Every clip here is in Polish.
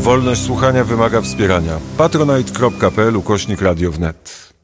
Wolność słuchania wymaga wspierania. patronite.pl/Radio wnet.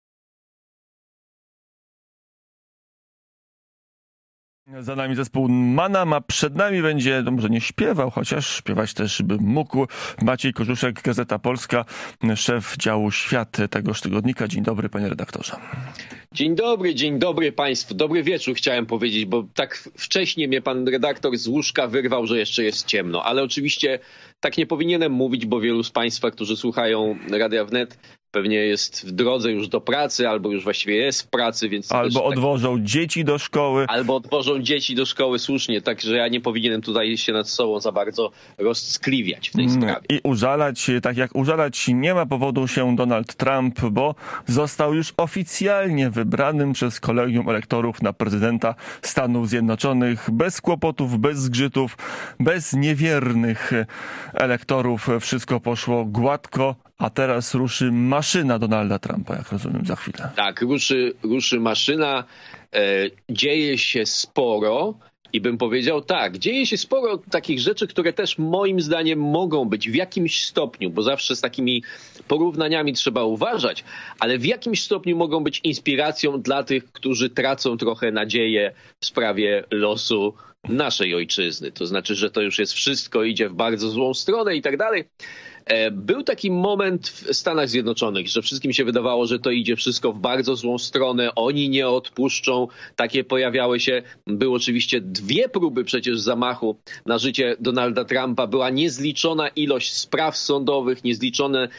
Za nami zespół Manam, a przed nami będzie, no może nie śpiewał, chociaż śpiewać też by mógł, Maciej Kożuszek, Gazeta Polska, szef działu Świat tegoż tygodnika. Dzień dobry, panie redaktorze. Dzień dobry państwu. Dobry wieczór chciałem powiedzieć, bo tak wcześnie mnie pan redaktor z łóżka wyrwał, że jeszcze jest ciemno. Ale oczywiście tak nie powinienem mówić, bo wielu z państwa, którzy słuchają Radia Wnet, pewnie jest w drodze już do pracy, albo już właściwie jest w pracy, więc... Albo odwożą dzieci do szkoły. Albo odwożą dzieci do szkoły, słusznie. Także ja nie powinienem tutaj się nad sobą za bardzo rozckliwiać w tej sprawie. I użalać, tak jak użalać nie ma powodu się Donald Trump, bo został już oficjalnie wybranym przez kolegium elektorów na prezydenta Stanów Zjednoczonych. Bez kłopotów, bez zgrzytów, bez niewiernych elektorów. Wszystko poszło gładko. A teraz ruszy maszyna Donalda Trumpa, jak rozumiem, za chwilę. Tak, ruszy maszyna. Dzieje się sporo i bym powiedział tak, dzieje się sporo takich rzeczy, które też moim zdaniem mogą być w jakimś stopniu, bo zawsze z takimi porównaniami trzeba uważać, ale w jakimś stopniu mogą być inspiracją dla tych, którzy tracą trochę nadzieję w sprawie losu naszej ojczyzny. To znaczy, że to już jest wszystko, idzie w bardzo złą stronę i tak dalej. Był taki moment w Stanach Zjednoczonych, że wszystkim się wydawało, że to idzie wszystko w bardzo złą stronę, oni nie odpuszczą. Takie pojawiały się. Były oczywiście 2 próby przecież zamachu na życie Donalda Trumpa. Była niezliczona ilość spraw sądowych, niezliczone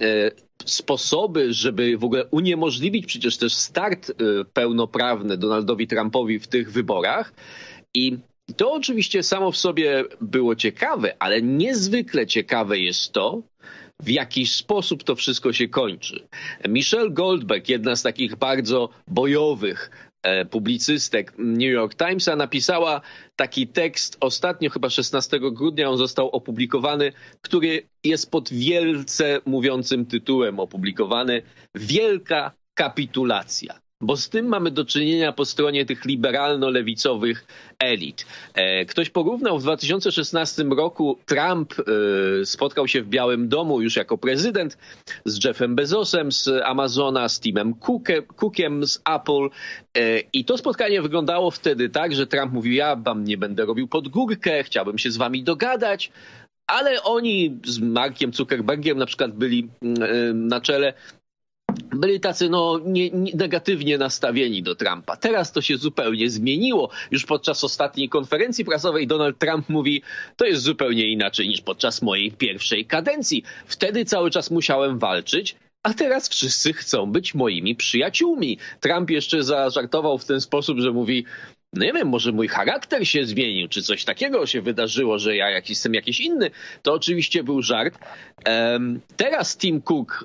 sposoby, żeby w ogóle uniemożliwić przecież też start pełnoprawny Donaldowi Trumpowi w tych wyborach. I to oczywiście samo w sobie było ciekawe, ale niezwykle ciekawe jest to, w jaki sposób to wszystko się kończy. Michelle Goldberg, jedna z takich bardzo bojowych publicystek New York Timesa, napisała taki tekst ostatnio, chyba 16 grudnia on został opublikowany, który jest pod wielce mówiącym tytułem opublikowany: Wielka kapitulacja. Bo z tym mamy do czynienia po stronie tych liberalno-lewicowych elit. Ktoś porównał w 2016 roku, Trump spotkał się w Białym Domu już jako prezydent z Jeffem Bezosem z Amazona, z Timem Cookiem z Apple i to spotkanie wyglądało wtedy tak, że Trump mówił: ja wam nie będę robił pod górkę, chciałbym się z wami dogadać, ale oni z Markiem Zuckerbergiem na przykład byli na czele, byli tacy negatywnie nastawieni do Trumpa. Teraz to się zupełnie zmieniło. Już podczas ostatniej konferencji prasowej Donald Trump mówi: to jest zupełnie inaczej niż podczas mojej pierwszej kadencji. Wtedy cały czas musiałem walczyć, a teraz wszyscy chcą być moimi przyjaciółmi. Trump jeszcze zażartował w ten sposób, że mówi: no nie wiem, może mój charakter się zmienił, czy coś takiego się wydarzyło, że ja jestem jakiś inny. To oczywiście był żart. Teraz Tim Cook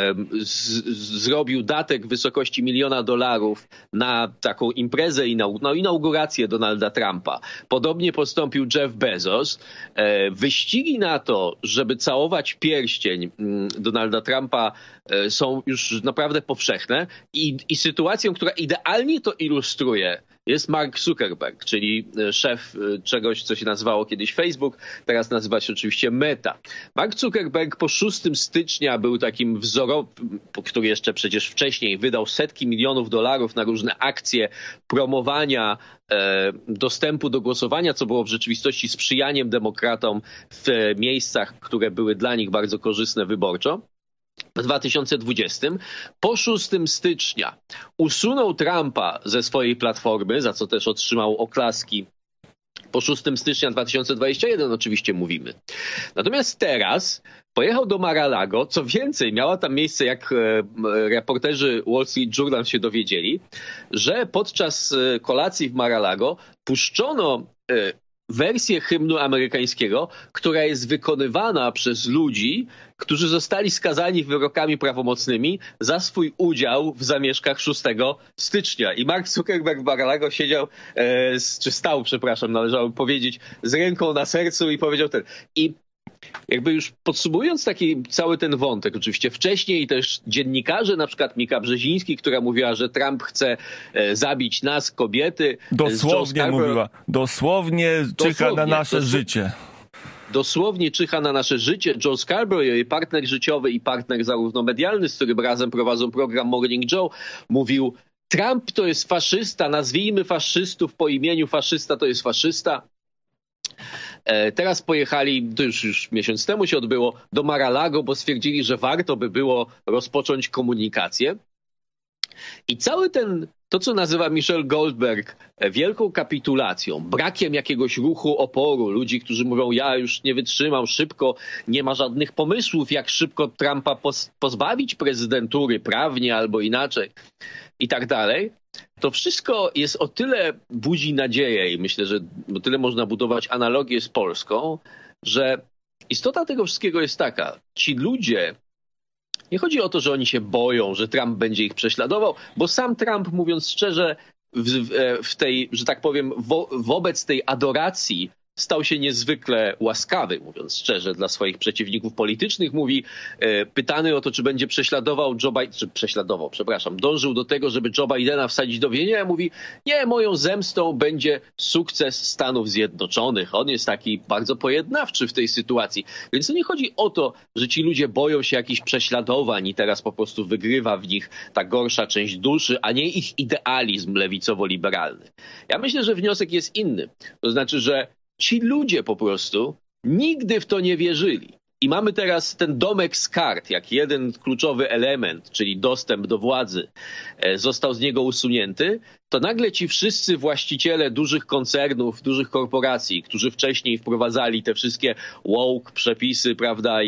zrobił datek w wysokości $1 milion na taką imprezę, inaugurację Donalda Trumpa. Podobnie postąpił Jeff Bezos. Wyścigi na to, żeby całować pierścień Donalda Trumpa, są już naprawdę powszechne i sytuacją, która idealnie to ilustruje, jest Mark Zuckerberg, czyli szef czegoś, co się nazywało kiedyś Facebook, teraz nazywa się oczywiście Meta. Mark Zuckerberg po 6 stycznia był takim wzorowym, który jeszcze przecież wcześniej wydał setki milionów dolarów na różne akcje promowania dostępu do głosowania, co było w rzeczywistości sprzyjaniem demokratom w miejscach, które były dla nich bardzo korzystne wyborczo. W 2020 po 6 stycznia usunął Trumpa ze swojej platformy, za co też otrzymał oklaski. Po 6 stycznia 2021 oczywiście mówimy. Natomiast teraz pojechał do Mar-a-Lago. Co więcej, miała tam miejsce, jak reporterzy Wall Street Journal się dowiedzieli, że podczas kolacji w Mar-a-Lago puszczono wersję hymnu amerykańskiego, która jest wykonywana przez ludzi, którzy zostali skazani wyrokami prawomocnymi za swój udział w zamieszkach 6 stycznia. I Mark Zuckerberg w Mar-a-Lago siedział, czy stał, przepraszam, należało powiedzieć, z ręką na sercu i powiedział ten. I jakby już podsumowując taki cały ten wątek, oczywiście wcześniej też dziennikarze, na przykład Mika Brzeziński, która mówiła, że Trump chce zabić nas, kobiety. Dosłownie mówiła. Dosłownie czyha na nasze życie. dosłownie czyha na nasze życie. Joe Scarborough, jej partner życiowy i partner zarówno medialny, z którym razem prowadzą program Morning Joe, mówił: Trump to jest faszysta, nazwijmy faszystów po imieniu, faszysta to jest faszysta. Teraz pojechali, to już miesiąc temu się odbyło, do Mar-a-Lago, bo stwierdzili, że warto by było rozpocząć komunikację. I cały to co nazywa Michelle Goldberg wielką kapitulacją, brakiem jakiegoś ruchu oporu, ludzi, którzy mówią: ja już nie wytrzymam, szybko, nie ma żadnych pomysłów, jak szybko Trumpa pozbawić prezydentury prawnie albo inaczej i tak dalej. To wszystko jest o tyle budzi nadzieję i myślę, że o tyle można budować analogię z Polską, że istota tego wszystkiego jest taka: ci ludzie, nie chodzi o to, że oni się boją, że Trump będzie ich prześladował, bo sam Trump, mówiąc szczerze, w tej, że tak powiem, wobec tej adoracji stał się niezwykle łaskawy, mówiąc szczerze, dla swoich przeciwników politycznych. Mówi, pytany o to, czy będzie dążył do tego, żeby Joe Bidena wsadzić do więzienia, mówi: nie, moją zemstą będzie sukces Stanów Zjednoczonych. On jest taki bardzo pojednawczy w tej sytuacji. Więc to nie chodzi o to, że ci ludzie boją się jakichś prześladowań i teraz po prostu wygrywa w nich ta gorsza część duszy, a nie ich idealizm lewicowo-liberalny. Ja myślę, że wniosek jest inny. To znaczy, że ci ludzie po prostu nigdy w to nie wierzyli. I mamy teraz ten domek z kart, jak jeden kluczowy element, czyli dostęp do władzy, został z niego usunięty, to nagle ci wszyscy właściciele dużych koncernów, dużych korporacji, którzy wcześniej wprowadzali te wszystkie woke przepisy, prawda,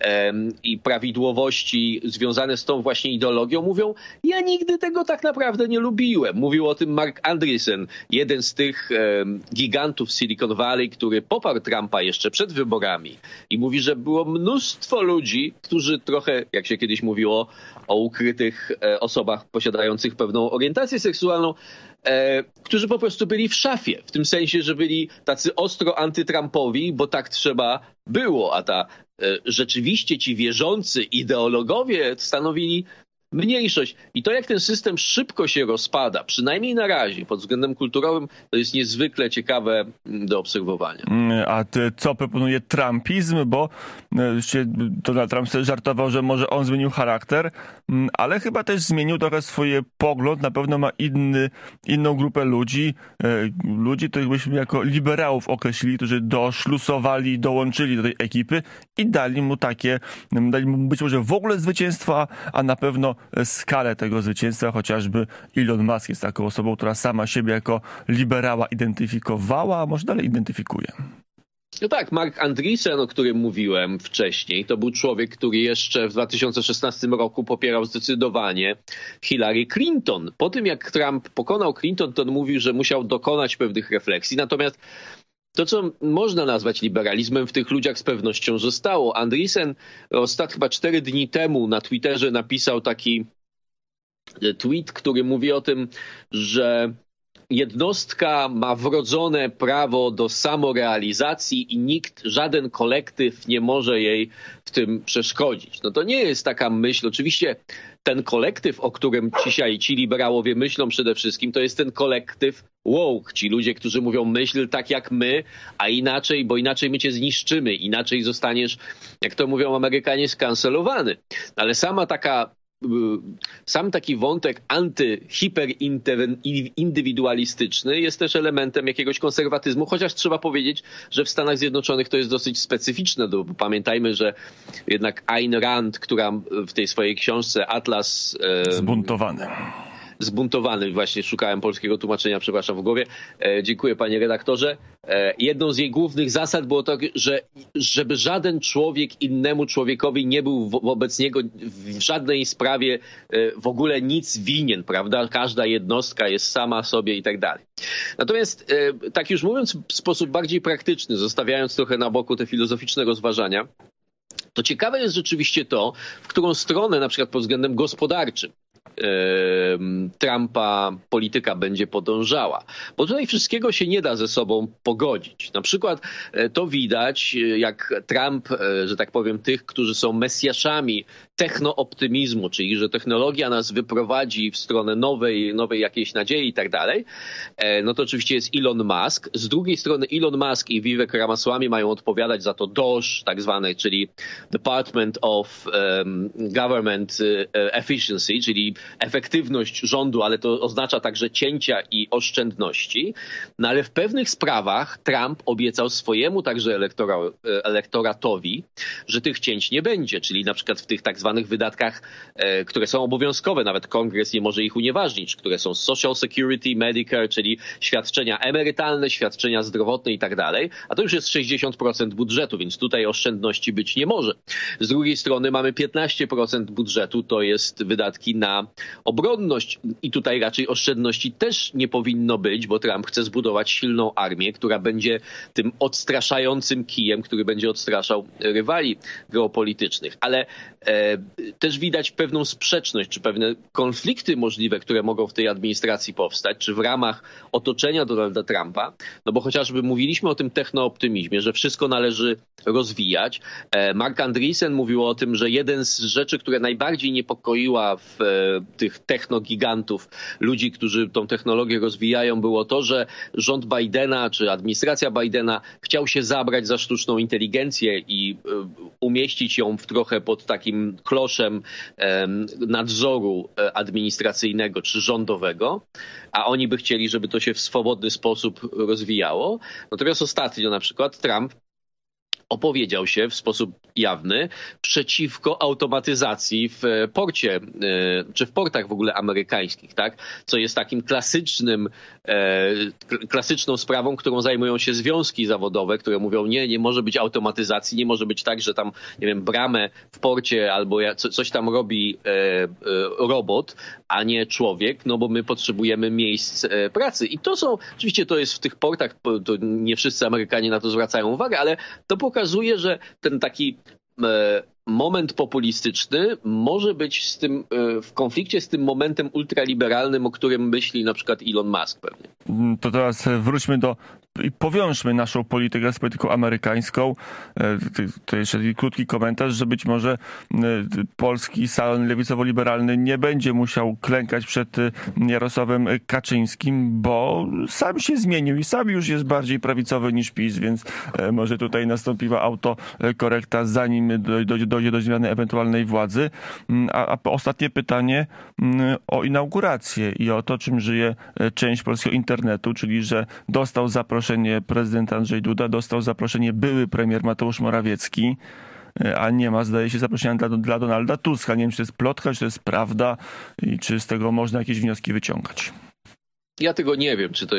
i prawidłowości związane z tą właśnie ideologią, mówią: ja nigdy tego tak naprawdę nie lubiłem. Mówił o tym Mark Andreessen, jeden z tych gigantów Silicon Valley, który poparł Trumpa jeszcze przed wyborami i mówi, że było mnóstwo ludzi, którzy trochę, jak się kiedyś mówiło o ukrytych osobach posiadających pewną orientację seksualną, którzy po prostu byli w szafie, w tym sensie, że byli tacy ostro antytrumpowi, bo tak trzeba było, a rzeczywiście ci wierzący ideologowie stanowili mniejszość. I to, jak ten system szybko się rozpada, przynajmniej na razie, pod względem kulturowym, to jest niezwykle ciekawe do obserwowania. A co proponuje trumpizm? Bo Donald Trump sobie żartował, że może on zmienił charakter, ale chyba też zmienił trochę swój pogląd. Na pewno ma inną grupę ludzi, których byśmy jako liberałów określili, którzy dołączyli do tej ekipy i dali mu być może w ogóle zwycięstwo, a na pewno skalę tego zwycięstwa. Chociażby Elon Musk jest taką osobą, która sama siebie jako liberała identyfikowała, a może dalej identyfikuje. No tak, Mark Andreessen, o którym mówiłem wcześniej, to był człowiek, który jeszcze w 2016 roku popierał zdecydowanie Hillary Clinton. Po tym, jak Trump pokonał Clinton, to on mówił, że musiał dokonać pewnych refleksji. Natomiast to, co można nazwać liberalizmem, w tych ludziach z pewnością zostało. Andreessen chyba 4 dni temu na Twitterze napisał taki tweet, który mówi o tym, że jednostka ma wrodzone prawo do samorealizacji i żaden kolektyw nie może jej w tym przeszkodzić. No to nie jest taka myśl. Oczywiście ten kolektyw, o którym dzisiaj ci liberałowie myślą przede wszystkim, to jest ten kolektyw woke. Ci ludzie, którzy mówią: myśl tak jak my, a inaczej, bo inaczej my cię zniszczymy, inaczej zostaniesz, jak to mówią Amerykanie, skancelowany. Ale sam taki wątek hiperindywidualistyczny jest też elementem jakiegoś konserwatyzmu, chociaż trzeba powiedzieć, że w Stanach Zjednoczonych to jest dosyć specyficzne. Bo pamiętajmy, że jednak Ayn Rand, która w tej swojej książce Atlas Zbuntowany, właśnie szukałem polskiego tłumaczenia, przepraszam, w głowie. Dziękuję, panie redaktorze. Jedną z jej głównych zasad było to, że żeby żaden człowiek innemu człowiekowi nie był wobec niego w żadnej sprawie w ogóle nic winien, prawda? Każda jednostka jest sama sobie i tak dalej. Natomiast tak już mówiąc w sposób bardziej praktyczny, zostawiając trochę na boku te filozoficzne rozważania, to ciekawe jest rzeczywiście to, w którą stronę na przykład pod względem gospodarczym Trumpa polityka będzie podążała. Bo tutaj wszystkiego się nie da ze sobą pogodzić. Na przykład to widać, jak Trump, że tak powiem, tych, którzy są mesjaszami technooptymizmu, czyli że technologia nas wyprowadzi w stronę nowej jakiejś nadziei i tak dalej, no to oczywiście jest Elon Musk. Z drugiej strony Elon Musk i Vivek Ramaswamy mają odpowiadać za to DOGE, tak zwane, czyli Department of Government Efficiency, czyli efektywność rządu, ale to oznacza także cięcia i oszczędności. No ale w pewnych sprawach Trump obiecał swojemu także elektoratowi, że tych cięć nie będzie, czyli na przykład w tych tak zwanych wydatkach, które są obowiązkowe, nawet Kongres nie może ich unieważnić, które są Social Security, Medicare, czyli świadczenia emerytalne, świadczenia zdrowotne i tak dalej, a to już jest 60% budżetu, więc tutaj oszczędności być nie może. Z drugiej strony mamy 15% budżetu, to jest wydatki na obronność i tutaj raczej oszczędności też nie powinno być, bo Trump chce zbudować silną armię, która będzie tym odstraszającym kijem, który będzie odstraszał rywali geopolitycznych. Ale też widać pewną sprzeczność, czy pewne konflikty możliwe, które mogą w tej administracji powstać, czy w ramach otoczenia Donalda Trumpa, no bo chociażby mówiliśmy o tym technooptymizmie, że wszystko należy rozwijać. Mark Andreessen mówił o tym, że jeden z rzeczy, które najbardziej niepokoiła w tych technogigantów, ludzi, którzy tą technologię rozwijają, było to, że rząd Bidena, czy administracja Bidena chciał się zabrać za sztuczną inteligencję i umieścić ją trochę pod takim kloszem nadzoru administracyjnego czy rządowego, a oni by chcieli, żeby to się w swobodny sposób rozwijało. Natomiast ostatnio na przykład Trump opowiedział się w sposób jawny przeciwko automatyzacji w porcie, czy w portach w ogóle amerykańskich, tak? Co jest takim klasyczną sprawą, którą zajmują się związki zawodowe, które mówią, nie może być automatyzacji, nie może być tak, że tam, nie wiem, bramę w porcie albo coś tam robi robot, a nie człowiek, no bo my potrzebujemy miejsc pracy. I to są, oczywiście to jest w tych portach, to nie wszyscy Amerykanie na to zwracają uwagę, ale to pokazuje, że ten taki moment populistyczny może być w konflikcie z tym momentem ultraliberalnym, o którym myśli na przykład Elon Musk pewnie. To teraz wróćmy i powiążmy naszą politykę z polityką amerykańską. To jeszcze krótki komentarz, że być może polski salon lewicowo-liberalny nie będzie musiał klękać przed Jarosławem Kaczyńskim, bo sam się zmienił i sam już jest bardziej prawicowy niż PiS, więc może tutaj nastąpiła autokorekta, zanim dojdzie do zmiany ewentualnej władzy. A ostatnie pytanie o inaugurację i o to, czym żyje część polskiego internetu, czyli że dostał zaproszenie prezydent Andrzej Duda, dostał zaproszenie były premier Mateusz Morawiecki, a nie ma, zdaje się, zaproszenia dla Donalda Tuska. Nie wiem, czy to jest plotka, czy to jest prawda i czy z tego można jakieś wnioski wyciągać. Ja tego nie wiem, czy to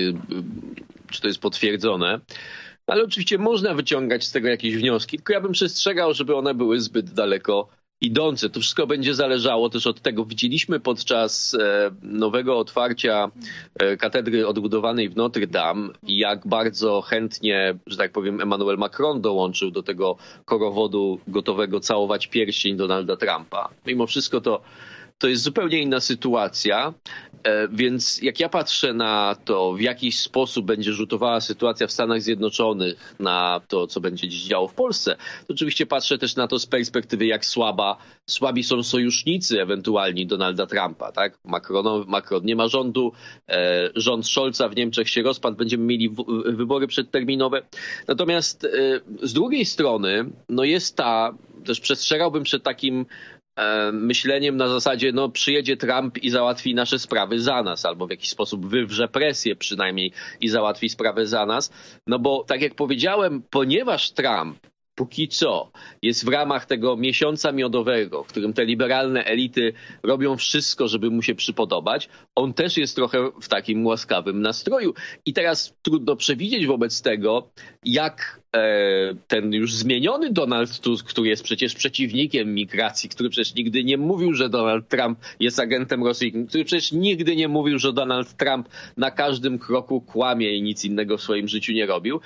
jest potwierdzone. Ale oczywiście można wyciągać z tego jakieś wnioski, tylko ja bym przestrzegał, żeby one były zbyt daleko idące. To wszystko będzie zależało też od tego. Widzieliśmy podczas nowego otwarcia katedry odbudowanej w Notre Dame, jak bardzo chętnie, że tak powiem, Emmanuel Macron dołączył do tego korowodu gotowego całować pierścień Donalda Trumpa. Mimo wszystko to jest zupełnie inna sytuacja, więc jak ja patrzę na to, w jaki sposób będzie rzutowała sytuacja w Stanach Zjednoczonych na to, co będzie dziś działo w Polsce, to oczywiście patrzę też na to z perspektywy, jak słabi są sojusznicy ewentualni Donalda Trumpa. Tak? Macron nie ma rządu, rząd Scholza w Niemczech się rozpadł, będziemy mieli wybory przedterminowe. Natomiast z drugiej strony, no też przestrzegałbym przed takim myśleniem na zasadzie, przyjedzie Trump i załatwi nasze sprawy za nas, albo w jakiś sposób wywrze presję przynajmniej i załatwi sprawę za nas. No bo tak jak powiedziałem, ponieważ Trump póki co jest w ramach tego miesiąca miodowego, w którym te liberalne elity robią wszystko, żeby mu się przypodobać, on też jest trochę w takim łaskawym nastroju. I teraz trudno przewidzieć wobec tego, jak ten już zmieniony Donald Tusk, który jest przecież przeciwnikiem migracji, który przecież nigdy nie mówił, że Donald Trump jest agentem rosyjskim, który przecież nigdy nie mówił, że Donald Trump na każdym kroku kłamie i nic innego w swoim życiu nie robił.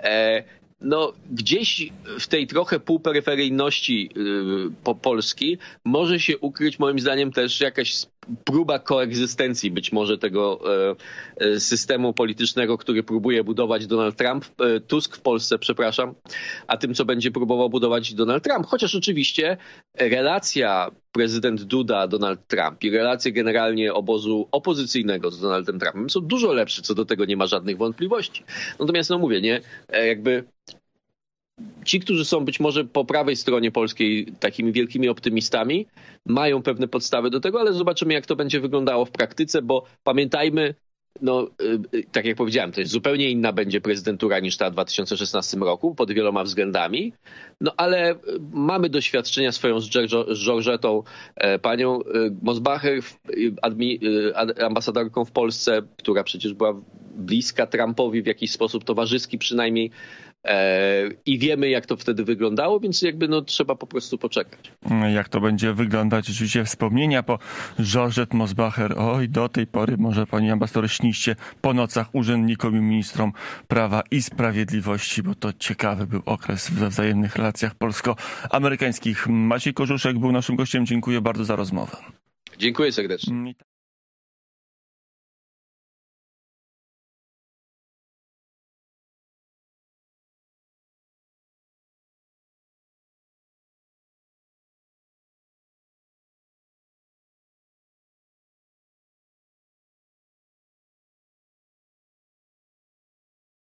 Gdzieś w tej trochę półperyferyjności Polski może się ukryć moim zdaniem też jakaś próba koegzystencji być może tego systemu politycznego, który próbuje budować Donald Trump, Tusk w Polsce, przepraszam, a tym, co będzie próbował budować Donald Trump. Chociaż oczywiście relacja prezydent Duda-Donald Trump i relacje generalnie obozu opozycyjnego z Donaldem Trumpem są dużo lepsze, co do tego nie ma żadnych wątpliwości. Natomiast no mówię, nie, jakby ci, którzy są być może po prawej stronie polskiej takimi wielkimi optymistami, mają pewne podstawy do tego, ale zobaczymy, jak to będzie wyglądało w praktyce, bo pamiętajmy, no, tak jak powiedziałem, to jest zupełnie inna będzie prezydentura niż ta w 2016 roku pod wieloma względami, no ale mamy doświadczenia swoją z Georgetą, panią Mosbacher, ambasadorką w Polsce, która przecież była bliska Trumpowi w jakiś sposób towarzyski przynajmniej, i wiemy, jak to wtedy wyglądało, więc jakby no trzeba po prostu poczekać. Jak to będzie wyglądać? Oczywiście wspomnienia po Georgette Mosbacher. Oj, do tej pory może pani ambasador śniście po nocach urzędnikom i ministrom Prawa i Sprawiedliwości, bo to ciekawy był okres we wzajemnych relacjach polsko-amerykańskich. Maciej Korzuszek był naszym gościem. Dziękuję bardzo za rozmowę. Dziękuję serdecznie.